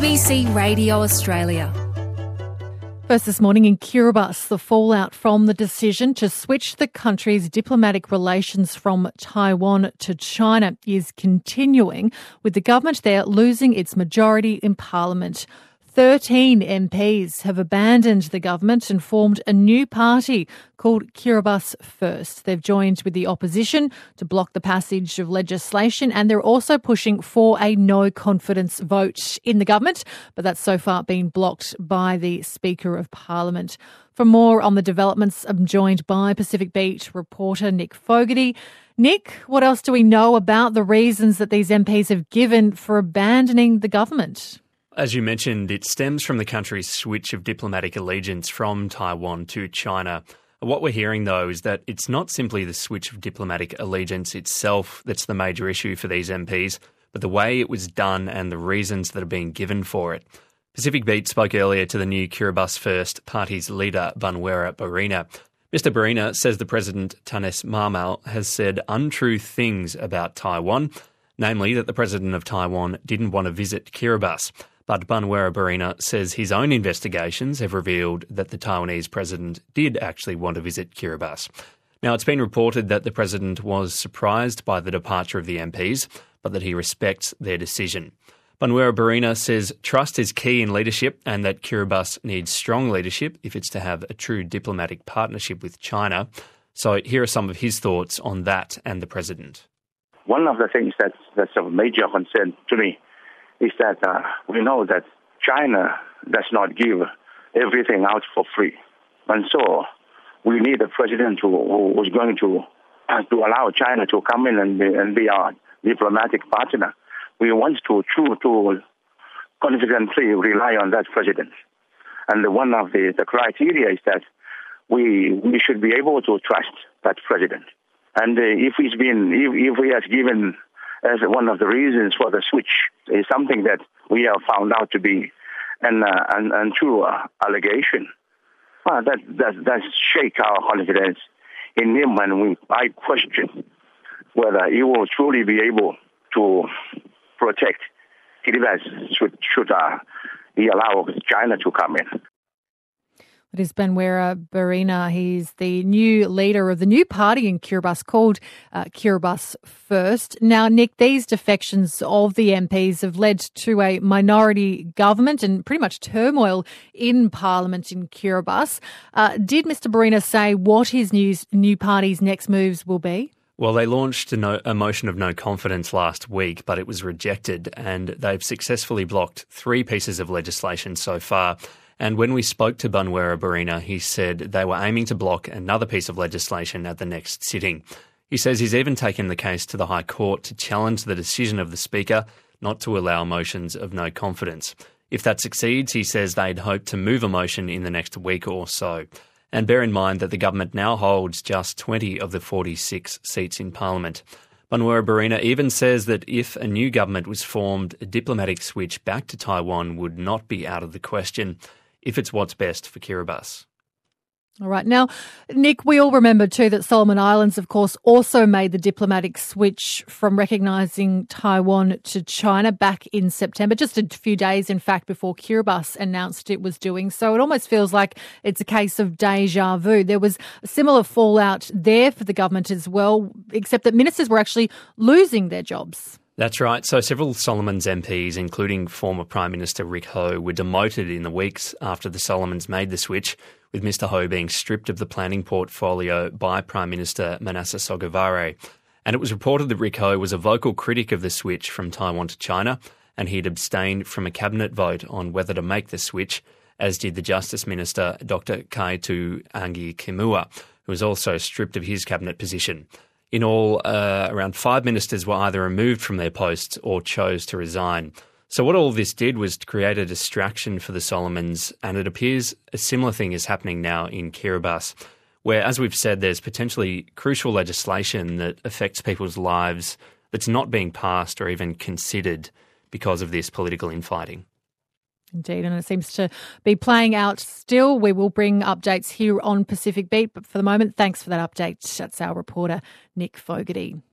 ABC Radio Australia. First this morning in Kiribati, the fallout from the decision to switch the country's diplomatic relations from Taiwan to China is continuing, with the government there losing its majority in Parliament. 13 MPs have abandoned the government and formed a new party called Kiribati First. They've joined with the opposition to block the passage of legislation, and they're also pushing for a no-confidence vote in the government, but that's so far been blocked by the Speaker of Parliament. For more on the developments, I'm joined by Pacific Beat reporter Nick Fogarty. Nick, what else do we know about the reasons that these MPs have given for abandoning the government? As you mentioned, it stems from the country's switch of diplomatic allegiance from Taiwan to China. What we're hearing, though, is that it's not simply the switch of diplomatic allegiance itself that's the major issue for these MPs, but the way it was done and the reasons that are being given for it. Pacific Beat spoke earlier to the new Kiribati First party's leader, Banwera Barina. Mr. Barina says the President, Tanis Marmal, has said untrue things about Taiwan, namely that the President of Taiwan didn't want to visit Kiribati. But Banwera Barina says his own investigations have revealed that the Taiwanese president did actually want to visit Kiribati. Now, it's been reported that the president was surprised by the departure of the MPs, but that he respects their decision. Banwera Barina says trust is key in leadership and that Kiribati needs strong leadership if it's to have a true diplomatic partnership with China. So here are some of his thoughts on that and the president. One of the things that's of major concern to me is that we know that China does not give everything out for free. And so we need a president who is going to allow China to come in and be our diplomatic partner. We want to confidently rely on that president. And one of the criteria is that we should be able to trust that president. And if he has given as one of the reasons for the switch is something that we have found out to be an untrue allegation, that shake our confidence in him, and I question whether he will truly be able to protect Kiribati should he allow China to come in. It is Banwera Barina. He's the new leader of the new party in Kiribati called Kiribati First. Now, Nick, these defections of the MPs have led to a minority government and pretty much turmoil in Parliament in Kiribati. Did Mr Barina say what his new party's next moves will be? Well, they launched a motion of no confidence last week, but it was rejected, and they've successfully blocked 3 pieces of legislation so far. And when we spoke to Banwera Barina, he said they were aiming to block another piece of legislation at the next sitting. He says he's even taken the case to the High Court to challenge the decision of the Speaker not to allow motions of no confidence. If that succeeds, he says they'd hope to move a motion in the next week or so. And bear in mind that the government now holds just 20 of the 46 seats in Parliament. Banwera Barina even says that if a new government was formed, a diplomatic switch back to Taiwan would not be out of the question if it's what's best for Kiribati. All right. Now, Nick, we all remember too that Solomon Islands, of course, also made the diplomatic switch from recognising Taiwan to China back in September, just a few days, in fact, before Kiribati announced it was doing so. It almost feels like it's a case of déjà vu. There was a similar fallout there for the government as well, except that ministers were actually losing their jobs. That's right. So several Solomons MPs, including former Prime Minister Rick Ho, were demoted in the weeks after the Solomons made the switch, with Mr Ho being stripped of the planning portfolio by Prime Minister Manasseh Sogavare. And it was reported that Rick Ho was a vocal critic of the switch from Taiwan to China, and he'd abstained from a cabinet vote on whether to make the switch, as did the Justice Minister Dr Kaitu Angi Kimua, who was also stripped of his cabinet position. In all, around 5 ministers were either removed from their posts or chose to resign. So what all this did was to create a distraction for the Solomons, and it appears a similar thing is happening now in Kiribati, where, as we've said, there's potentially crucial legislation that affects people's lives that's not being passed or even considered because of this political infighting. Indeed, and it seems to be playing out still. We will bring updates here on Pacific Beat, but for the moment, thanks for that update. That's our reporter, Nick Fogarty.